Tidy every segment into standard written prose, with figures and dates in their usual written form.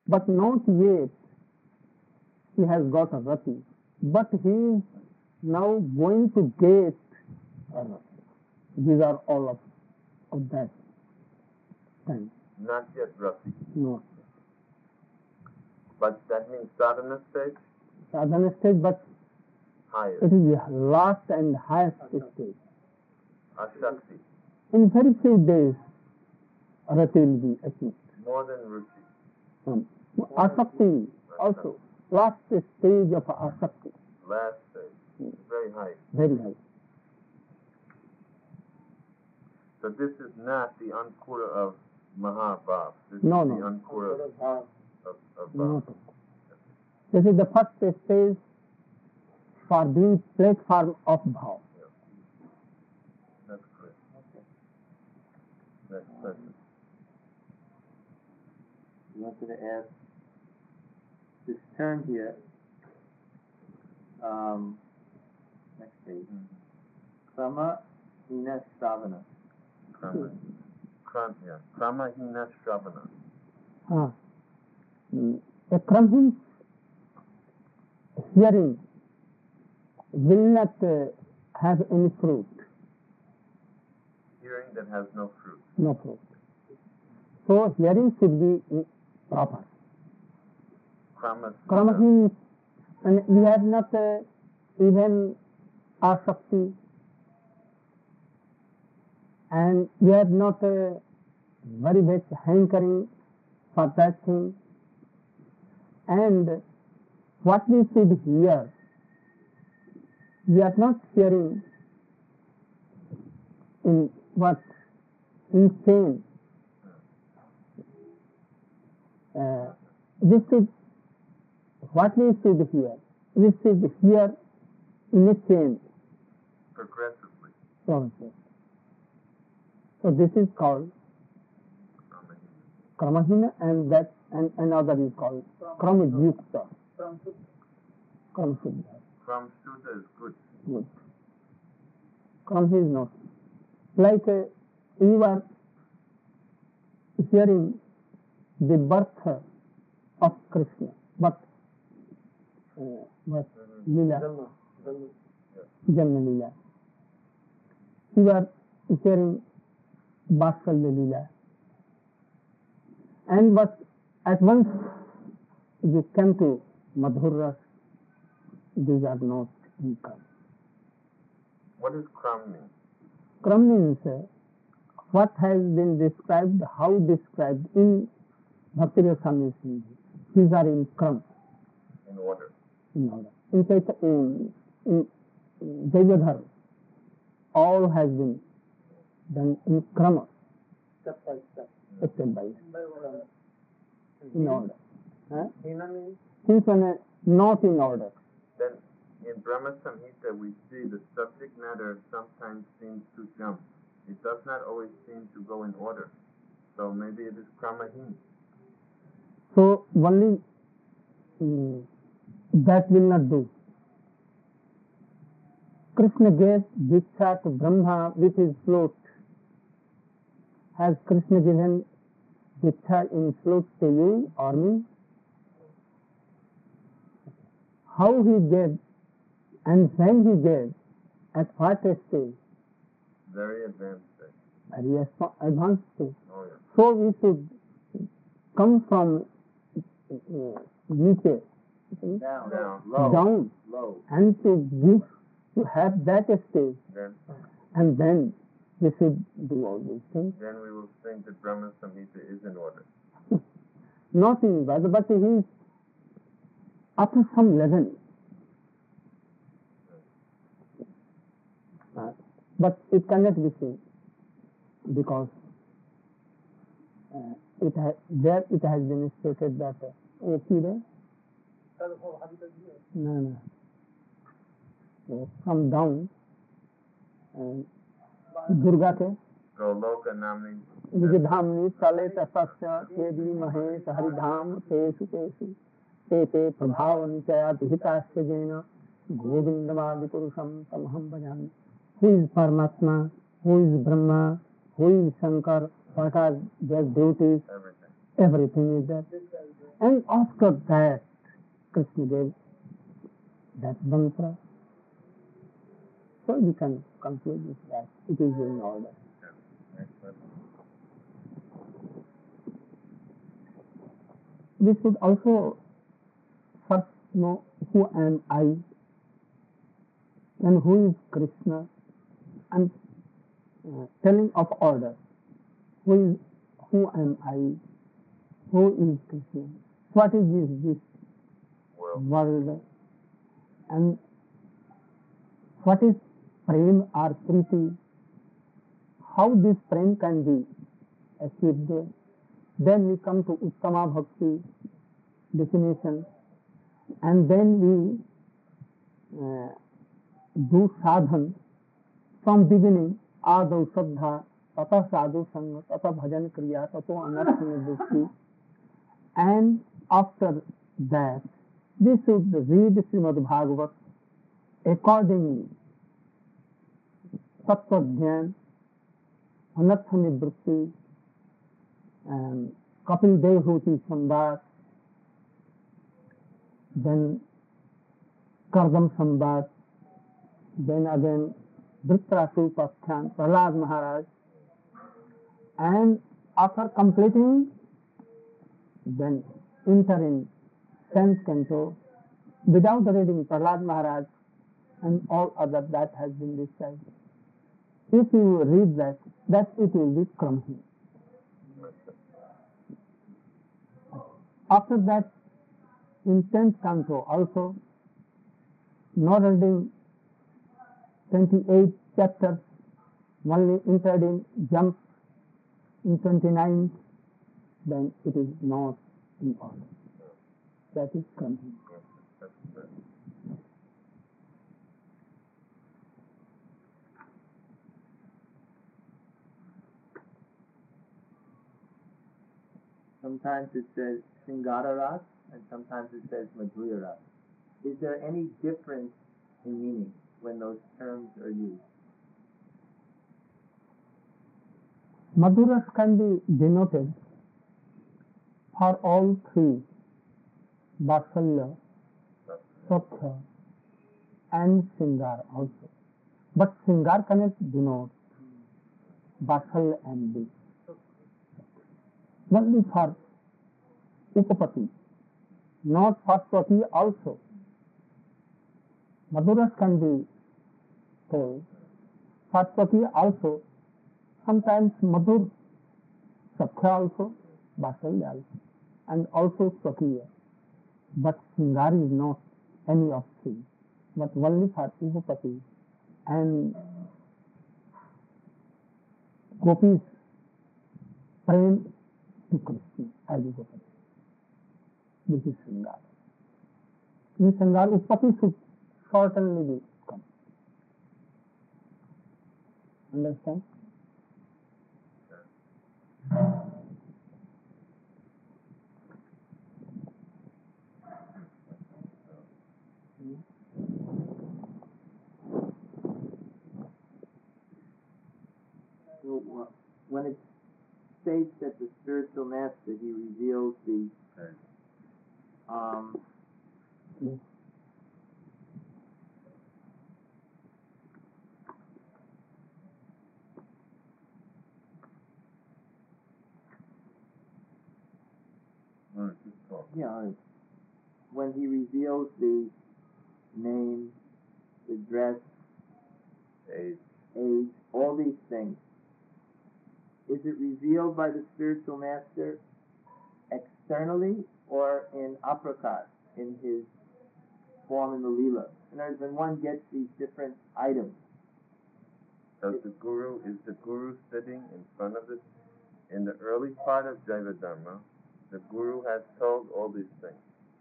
but not yet he has got a rati, but he is now going to get a rati. These are all of that time. Not yet Rati. No. But that means sadhana stage? Sadhana stage, but higher. It is the last and highest stage. Ashakti. In very few days, Rati will be achieved. More than Ruchi. Asakti also, last stage of Asakti. Last stage. Very high. Very high. So this is not the Ankura of Mahabhav. This No, is no. the Ankura of No. Bhav. This is the first stage for being platform of Bhav. That's correct. Next question. I wanted to ask this term here. Next page. Krama Hina Shravana. Krama Hina Shravana. A Kramhin's hearing will not have any fruit. Hearing that has no fruit. No fruit. So hearing should be proper. Kramahin, and we have not even asakti, and we have not very much hankering for that thing. And what we should hear, we are not hearing in what? Insane. What we should hear? We should hear in a chain. Progressively. So this is called Kramahina, and that and another is called Kramajyukta. Kramasuddha. Kramasuddha is good. Good. Kram is not. Like you are hearing the birth of Krishna, but Lila, Janma Lila. You are hearing Vatsalya Lila. And but at once you come to Madhur Ras, these are not in Kram. What does Kram mean? Kram means what has been described, how described in Bhakti Rasamrita Sindhu. These are in Kram. In order. In order. In Jayadhar, all has been done in Krama. Step by step. Step by step. In order. Hina means? Things are not in order. Then in Brahma Samhita we see the subject matter sometimes seems to jump. It does not always seem to go in order. So maybe it is Kramahin. So only that will not do. Krishna gave Diksha to Brahma with his flute. Has Krishna given Diksha in flute to you or me? How he gave and when he gave, at what stage? Very advanced stage. Very advanced stage. Oh yeah. So we should come from niche down, low, and to have that stage, Then and then we should do all these things. then we will think that Brahma Samhita is in order. Not in Vada, but he is up to some level. But it cannot be seen because it has been stated that no. So from down Durga ke Goloka Namni. Vijidhamni Sale Tasasya Tedi Mahesh Haridham Tesu Tesu Te Prabhavani Chaya Hitasya Jena Govindamadi Purusham Tamaham Bhajami. Who is Paramatma? Who is Brahma? Who is Shankar? What are their duties? Everything. Everything is there. And after that, Krishna gave that mantra. So we can conclude with that. It is in order. We should also first know who am I and who is Krishna, and telling of order. Who am I? Who is Krishna? What is this world? And what is prem or priti? How this prem can be achieved? Then we come to Uttama Bhakti definition, and then we do sadhan from beginning. Ādau Saddha, tata sadhu sangha, tata bhajan kriya, tato anartha nivritti. And after that, we should read Srimad Bhagavat accordingly. Tattva dhyan, anartha nivritti, Kapil Dehuti Samvad, then Kardam Samvad, then again Dhritarashtra Upakhyan, Prahlad Maharaj, and after completing, then enter in 10th canto without reading Prahlad Maharaj and all other that has been described. If you read that it will be Kramhi. After that, in 10th canto also, not reading 28 chapters, only entered in jump in 29, then it is not in order. That is Kramhi. Sometimes it says Singara Ras and sometimes it says Madhurya Ras. Is there any difference in meaning when those terms are used? Madhuras can be denoted for all three, Vatsalya, Sakhya, and Singar also. But Singar cannot denote Vatsalya and this. Only for Upapati, not for Swati also. Madhuras can be told, for Swati also, sometimes Madhur, Sakhya also, Vatsalya also, and also Swakiya. But Singar is not any of three, but only for Upapati and Gopis prem to Krishna as Upapati. This is Singar. In Singar, Upapati should certainly be come. Understand? So, when it states that the spiritual master, he reveals the when he reveals the name, the dress, age, all these things, is it revealed by the spiritual master externally or in aprakat, in his form in the Leela? In other words, when one gets these different items. So is the guru sitting in front of it? In the early part of Jaiva Dharma, the guru has told all these things.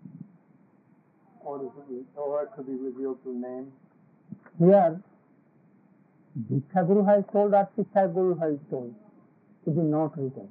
Or it could be revealed through name. Here, Diksha Guru has told or Shiksha Guru has told. It is not written.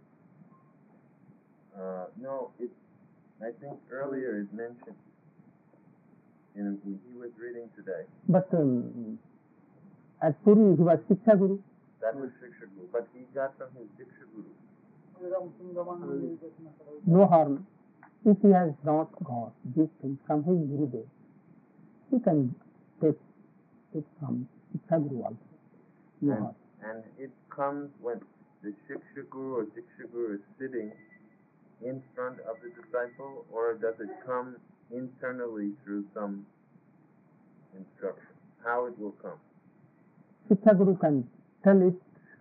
No, I think earlier it mentioned, when he was reading today. But at Puri, he was Shiksha Guru. That was Shiksha Guru, but he got from his Diksha Guru. No harm. If he has not got these things from his Gurudev, he can take it from Shiksha Guru also. You And, have. and it comes when the Shiksha Guru or Diksha Guru is sitting in front of the disciple, or does it come internally through some instruction? How it will come? Shiksha Guru can tell it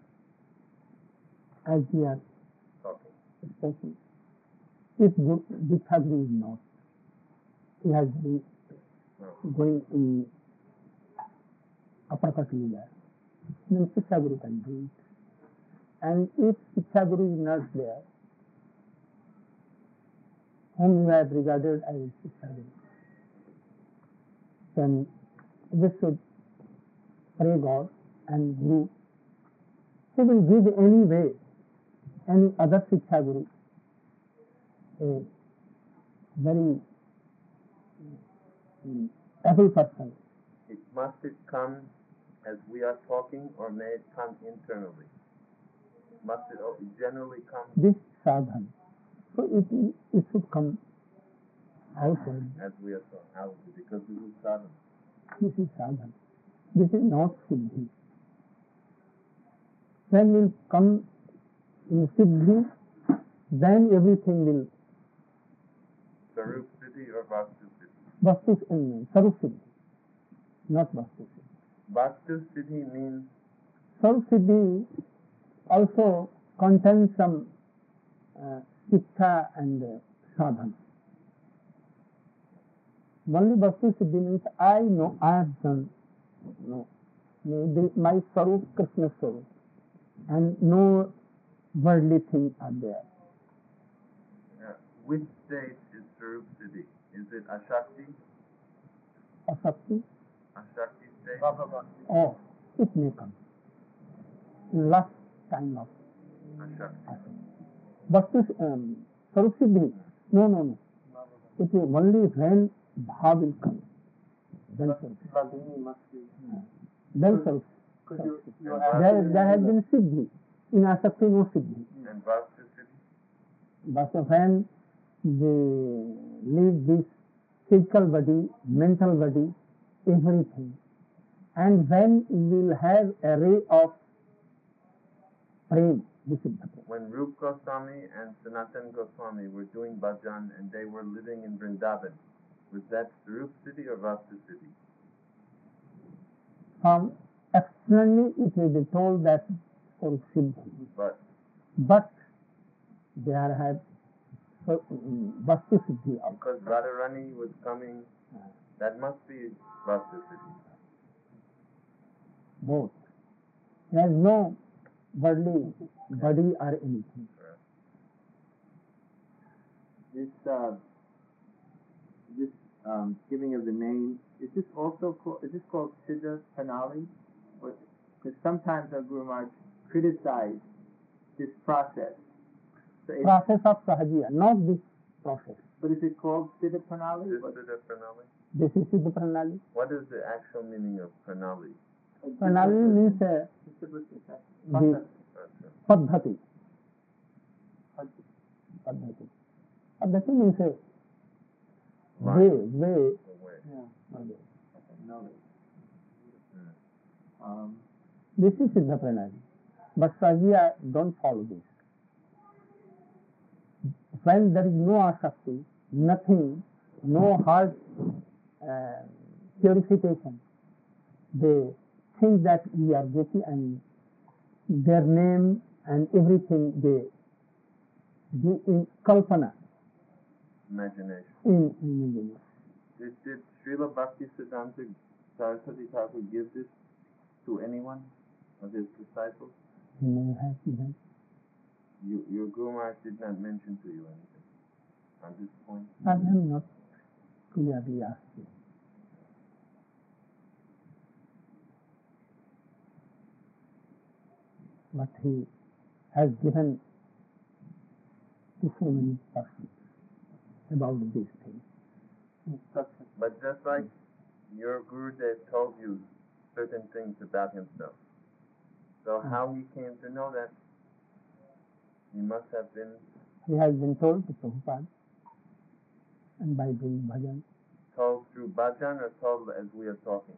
as we are Talking. speaking. If Diksha Guru is not, he has been going in uppercut leader, then Shiksha Guru can do it. And if Shiksha Guru is not there, whom you have regarded as Shiksha Guru, then we should pray God and Guru. He will give any way, any other Shiksha Guru, a very able person. Must it come as we are talking, or may it come internally? Must it generally come This sadhan. So it should come outside. as we are talking out, because this is sadhana? This is sadhan. This is not siddhi. When will come in siddhi, then everything will Sarup Siddhi or Vastu Siddhi? vastu sarup siddhi, not vastu siddhi. Vastu Siddhi means Sarup siddhi also contains some shiksha and sadhan. Only vastu siddhi means I know, I have done. No, my sarup, Krishna sarup, and no worldly things are there. which state is Sarup Siddhi? Is it Ashakti? Asakti, Ashakti state? or it may come in last time of Ashakti. vastu sarup siddhi. No. It will only when bhav will come. Then sarup. Then sarup. There has been siddhi. In asakti no siddhi. And Vastu Siddhi? But when they leave this physical body, mental body, everything, and when we will have a ray of prem, this is the prem. When Rup Goswami and Sanatan Goswami were doing bhajan and they were living in Vrindavan, was that Sarup Siddhi or Vastu Siddhi? From externally it will be told that for siddhi, but there had vastu siddhi also. Because Radharani was coming, that must be Vastu Siddhi. Both. There is no worldly body or anything. This giving of the name, is this also called Siddha Pranali? Because sometimes our Guru Maharaj criticized this process. So Process of Sahajiya, not this process. but is it called Siddha Pranali? Is this Siddha Pranali? This is Siddha Pranali. What is the actual meaning of Pranali? Pranali means the Paddhati. Paddhati means a way. The way. This is Siddha Pranali. But Sahajiya don't follow this. When there is no asakti, nothing, no heart purification, they think that we are guilty and their name and everything they do in kalpana. Imagination. In imagination. Did Srila Bhakti Siddhanta Saraswati Thakur give this to anyone of his disciples? He may have given. Your Guru Maharaj did not mention to you anything on this point? I have not clearly asked you. But he has given to so many persons about these things. But just like your Gurudev told you certain things about himself, so how he came to know that? He must have been... He has been told to Prabhupada. and by doing bhajan. Told through bhajan or told as we are talking?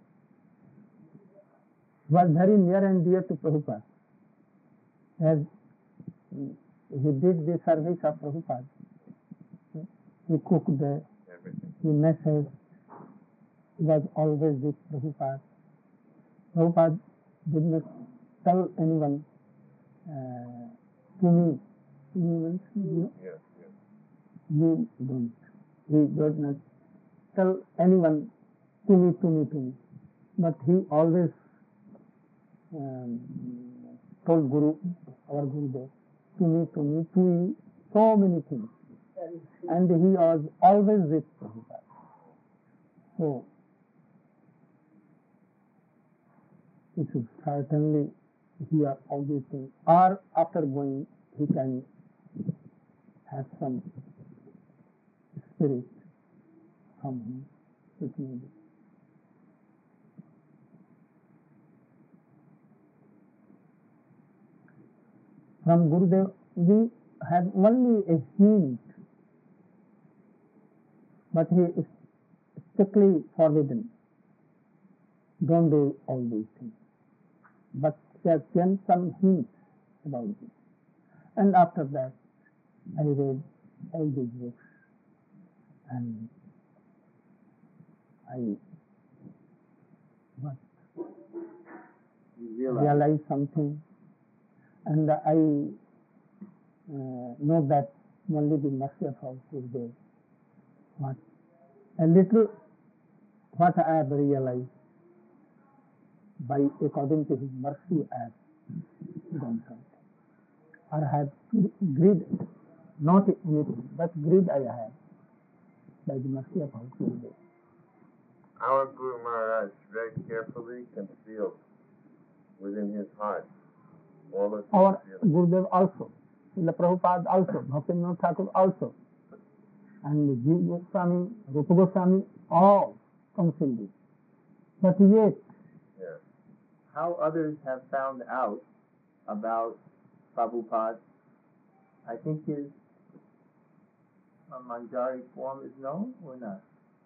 Was very near and dear to Prabhupada. As he did the service of Prabhupada, he cooked, Everything. he messaged, he was always with Prabhupada. Prabhupada did not tell anyone, to me means you, Yes, yes. you don't. He did not tell anyone to me. But he always told Guru, our Gurudev, to me, so many things. And he was always with Prabhupada. So, he should certainly hear all these things. Or after going, he can have some spirit from him. It may be. From Gurudev, we had only a hint, but he is strictly forbidden. Don't do all these things. But he has given some hints about it. And after that, I read all these books and I realized something, and I know that only the mercy of our Gurudev. What I have realized, by according to his mercy, I have done something. Or I have greed, not anything, but greed I have, by the mercy of our Gurudev. Our Guru Maharaj very carefully concealed within his heart all of his Our feelings. Gurudev also, Srila Prabhupada also, Bhaktivinoda Thakur also, and Jiva Goswami, Rupa Goswami, all concealed it. But yet, Yeah. How others have found out about Prabhupada, I think his Manjari form is known or not?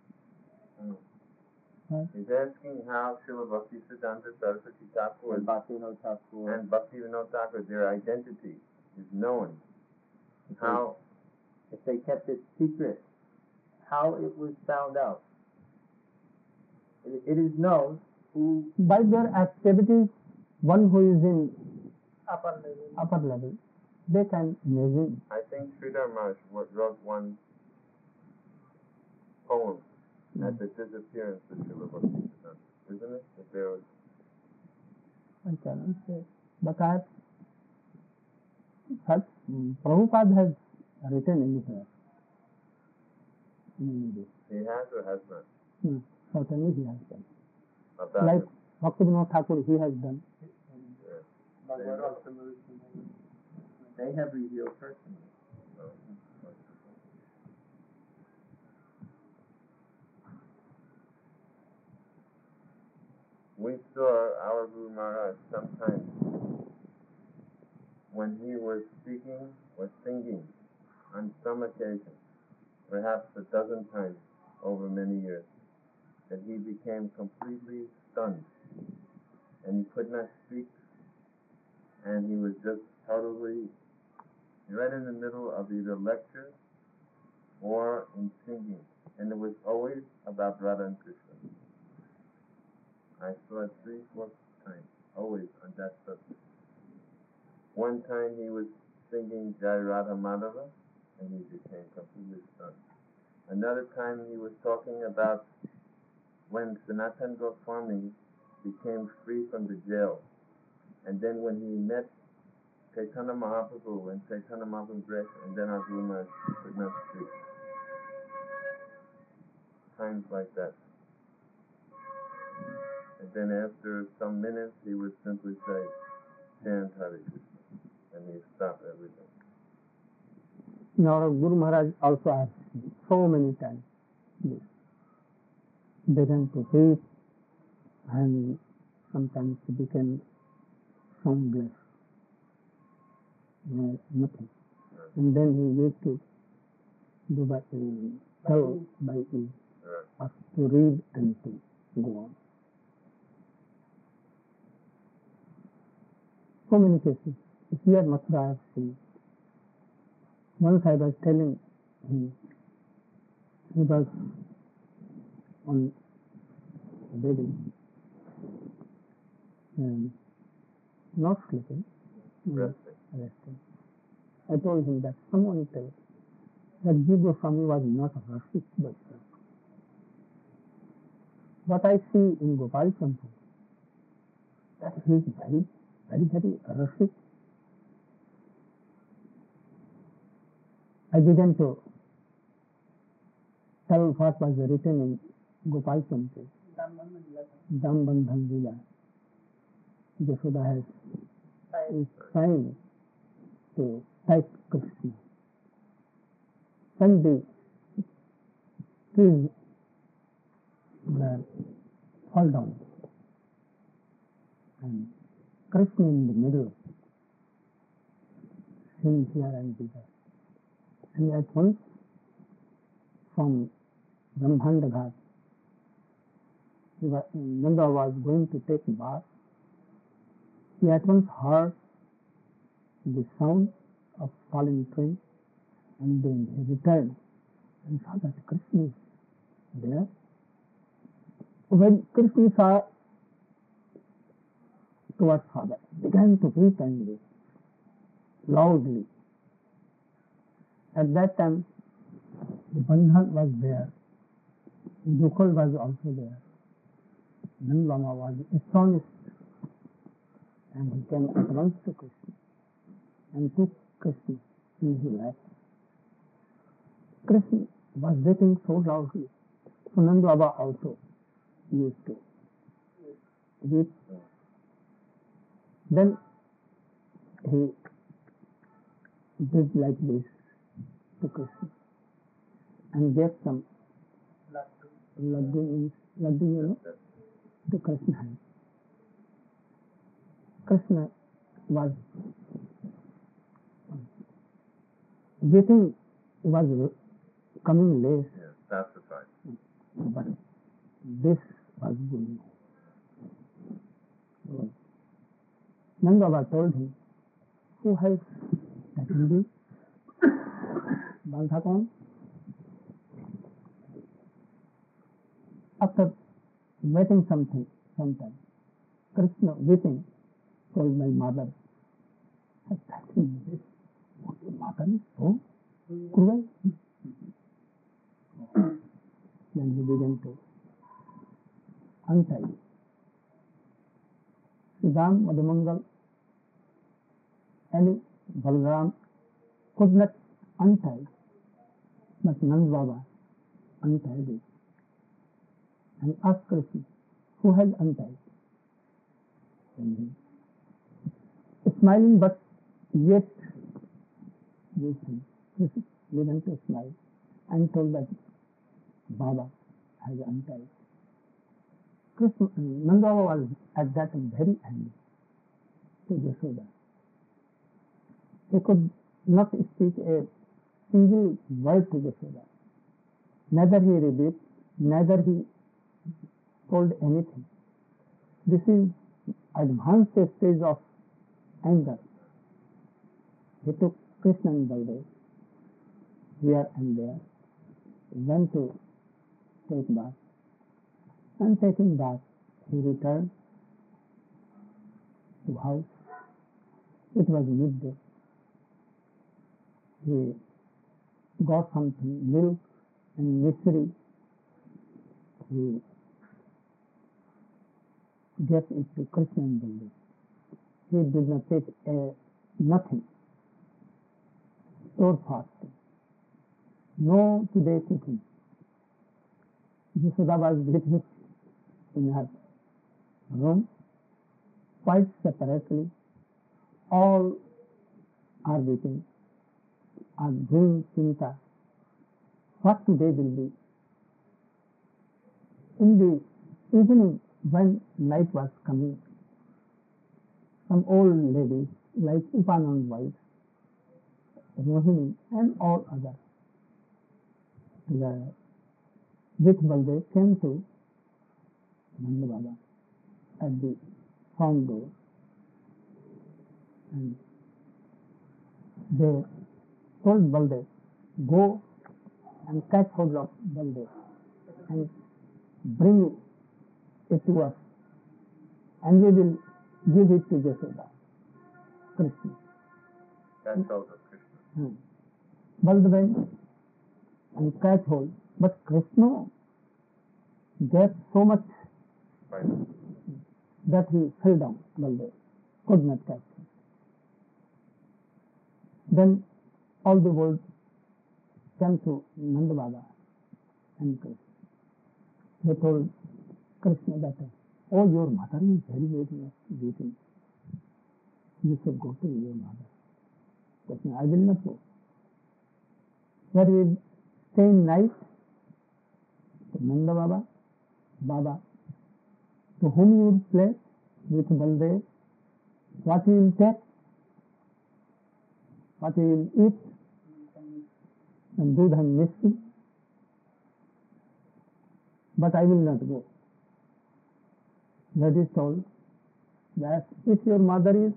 He's asking how Srila Bhaktisiddhanta Saraswati Thakur And Bhaktivinoda Thakur. and Bhaktivinoda Thakur, their identity is known. How If they kept it secret, how it was found out. It is known who by their activities, one who is in upper level, they can imagine. I think Sridhar Maharaj wrote one poem at the disappearance of Srila Bhaktisiddhanta, isn't it? That there was I cannot say. But Prabhupada has written anywhere. he has or has not Certainly he has done. about Like it. Bhaktivinoda Thakur, he has done. they have revealed personally. We saw our Guru Maharaj sometimes when he was speaking or singing on some occasion, perhaps a dozen times over many years, that he became completely stunned and he could not speak, and he was just totally right in the middle of either lecture or in singing, and it was always about Radha and Krishna. I saw it 3-4 times, always on that subject. One time he was singing Jai Radha Madhava, and he became completely stunned. Another time he was talking about when Sanatana Goswami became free from the jail, and then when he met Chaitanya Mahaprabhu and Chaitanya Mahaprabhu dressed, and then our Guru Maharaj could not speak. Times like that. And then after some minutes, he would simply say, chant Hare Krishna, and he stopped everything. Our Guru Maharaj also asked so many times this. Began to repeat, and sometimes he became soundless. Nothing. And then he used to do tell by you, Uh, us to read and to go on. So many cases. Here Mathura I have seen. Once I was telling him, he was on bedding and not sleeping, resting. I told him that someone told that Jiva Goswami was not a Rashik Vaishnava. What I see in Gopal Chandra, that he is very Rashik. I didn't tell what was written in Gopal Chandra, Dambandhan Lila. Yashoda has signed to type Krishna. When the kids were fall down and Krishna in the middle, sitting here and there. And at once from Brahmanda Ghat, Nanda was going to take bath. He at once heard the sound of falling train, and then he returned and saw that Krishna is there. When Krishna saw towards father, began to weep and weep loudly. At that time, the Bandhan was there, Gokul was also there. Nand Lama was astonished, and he came at once to Krishna and took Krishna in his lap. Krishna was weeping so loudly, so Nand Baba also used to weep. Then he did like this to Krishna and gave some laddu, to Krishna hand. Krishna was getting, was coming late, pacified. but this was going on. Nand Baba told him, who has taken thee? Bantha kaun? After waiting some time, Krishna weeping told my mother, has taken this. Your mother is so cruel. Then he began to untie. Sridham, Madhumangal, and Balaram could not untie, but Nand Baba untied it and asked Krishna, who has untied? And he, smiling but yet Krishna began to smile and told that Baba has untied. Krishna, Nand Baba was at that time very angry to Yashoda. He could not speak a single word to Yashoda. Neither he rebuked, neither he told anything. This is advanced stage of anger. He took Krishna and Baldev here and there, went to take bath, and taking bath, he returned to house. It was midday. He got something, milk and misri. He gave it to Krishna and Baldev. He did not take nothing. Or fasting. No today cooking. Yashoda was waiting in her room, quite separately. All are waiting, are doing chinta. What today will be? In the evening, when night was coming, some old ladies like Upanand wife, Rohini and all others with Baldev came to Nanda Baba at the front door, and they told Baldev, go and catch hold of Baldev and bring it to us, and we will give it to Jasoda, Krishna. That's all of Krishna. Baldev went and catch hold, but Krishna gave so much Right. that he fell down. Baldev could not catch him. Then all the world came to Nanda Baba and Krishna. They told Krishna that, oh, your mother is very, very beaten. You should go to your mother. Krishna, I will not go. Where will stay night? To Nanda Baba. Baba, to whom you will play with Baldev, what you will take, what you will eat, and do the mystery. But I will not go. That is told that if your mother is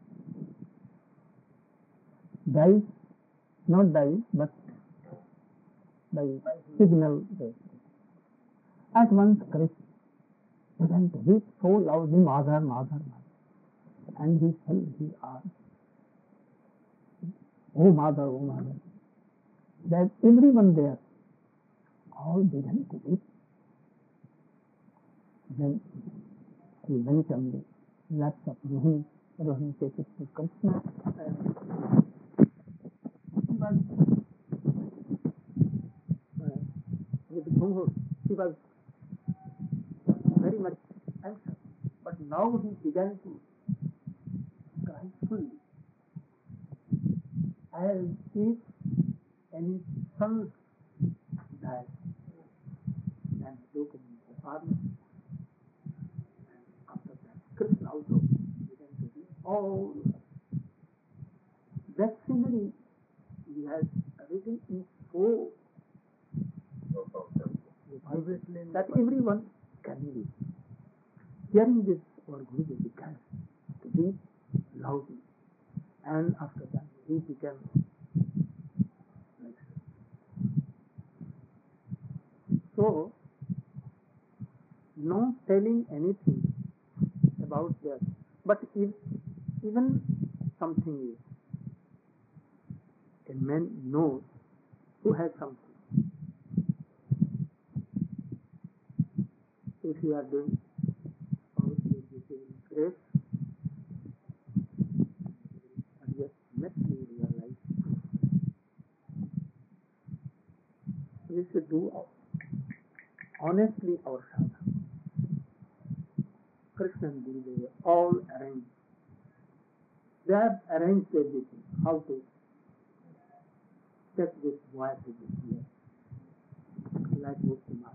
dies, not dies, but by signal death. At once Krishna began to weep so loudly, Mother, Mother, Mother. And he fell, he asked, oh Mother, oh Mother. That everyone there all began to weep. Then he went on the laps of Rohini. Rohini takes it to Krishna. With Ghumhur, he was very much anxious, but now he began to cry fully, as if any son died. And looked in the father, and after that, Krishna also began to be all. That scenery he has written in so that everyone can read. Hearing this, our Guruji began to read loudly, and after that he became like so. No telling anything about that, but if even something is, a man knows who has something. If you are doing all this grace, and just met me in your life, we should do honestly our sadhana. Krishna and Gurudev all arranged. They have arranged everything, how to take this boy to this place, like Muktimar.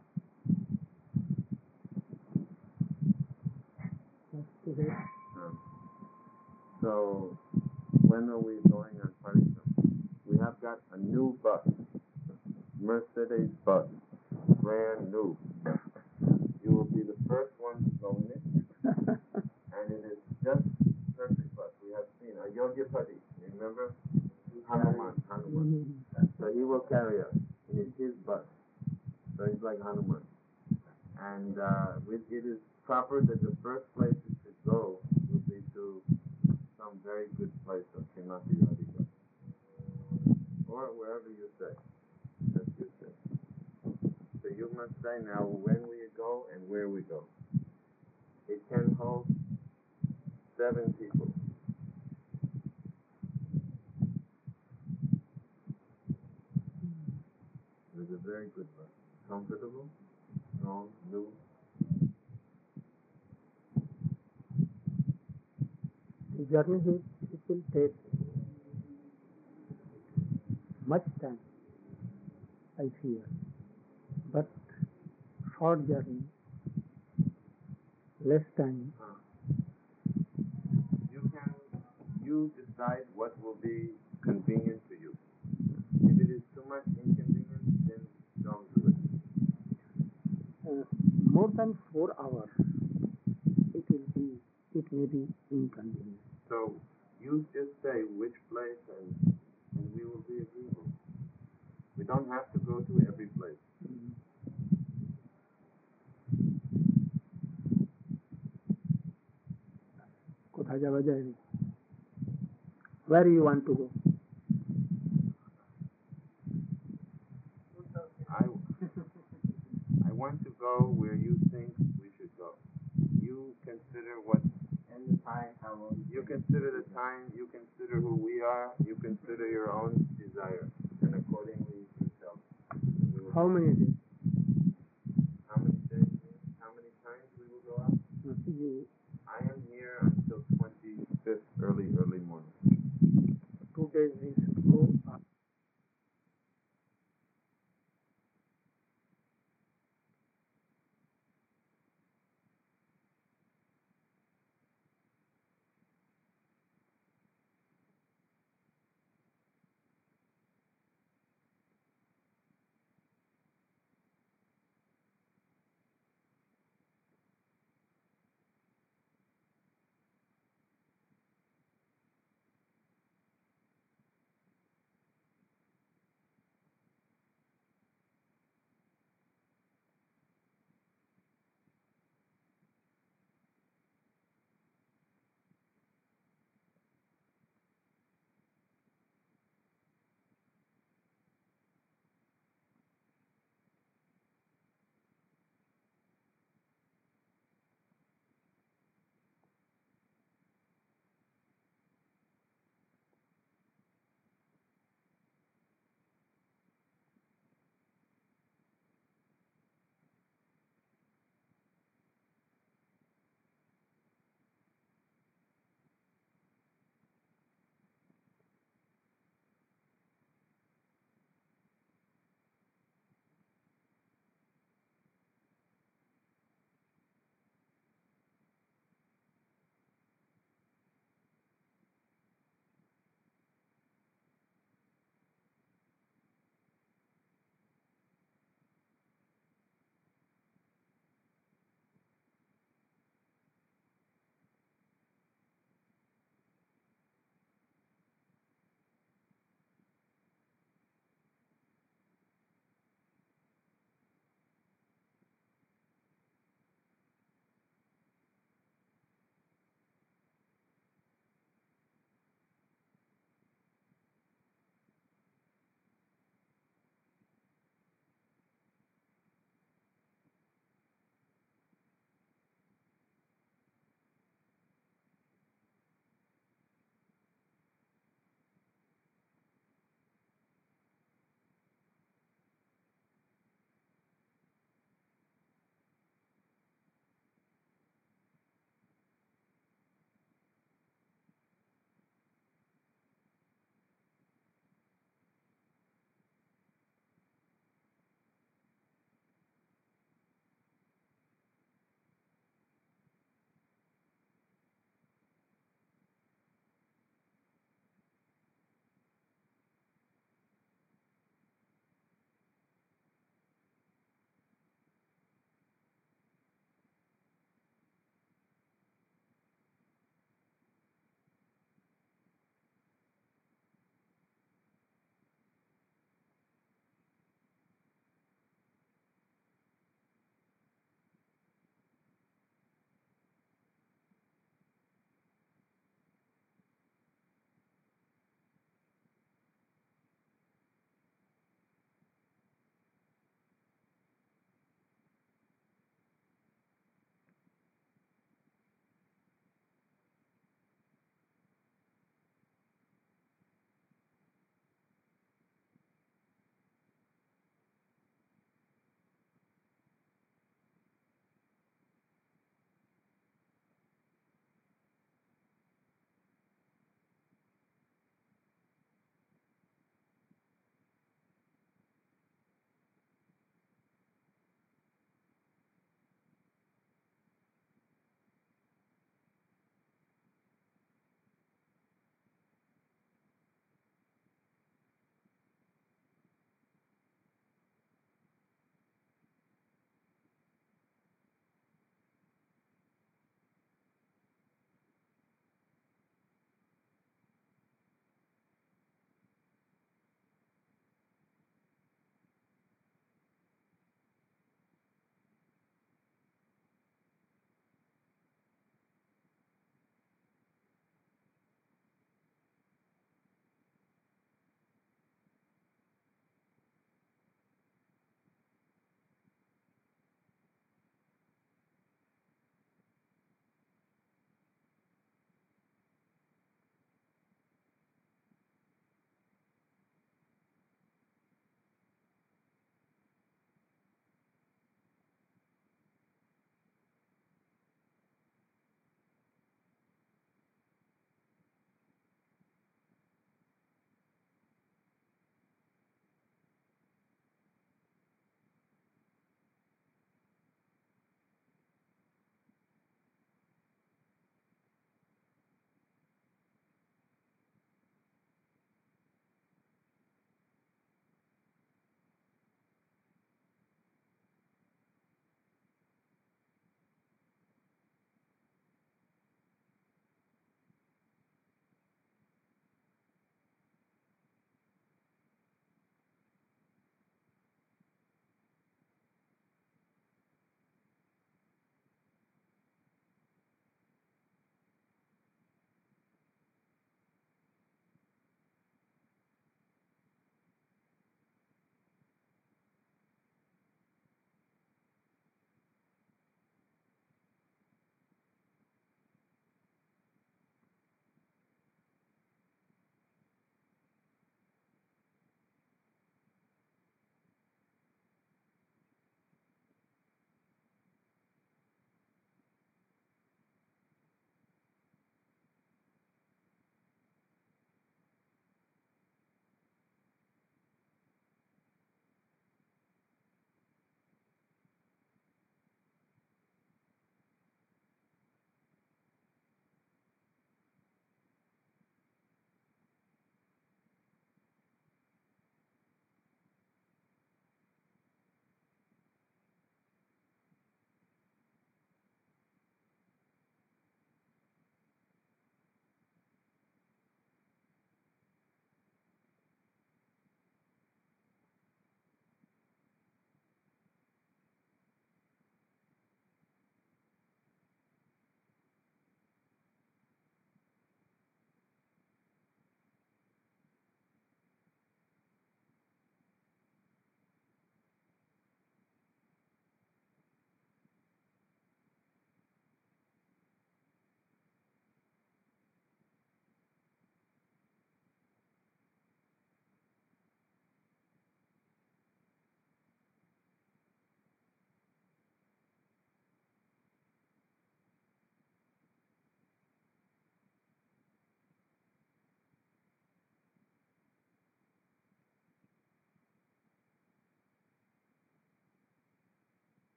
So, when are we going on Parishram? We have got a new bus, Mercedes bus, brand new. You will be the first one to go in it, and it is just perfect bus. We have seen a Yogyapati, you remember? Hanuman. So he will carry us. It is his bus. So he's like Hanuman. And it is proper that the first place it should go would be to some very good place of Srimati Radhika. Or wherever you say. As you say. So you must say now when we go and where we go. It can hold 7 people. It is a very good bus. Comfortable, strong, new. The journey it will take much time, I fear, but short journey, less time. You decide what will be convenient to you. If it is too much inconvenience, then don't. more than 4 hours, it may be inconvenient. So you just say which place and we will be agreeable. We don't have to go to every place. কোথায় যাওয়া যায়? Where you want to go? I want to go where you think we should go. You consider what And the time, how long? you consider the time, you consider who we are, you consider your own desire, and accordingly you tell. How many days?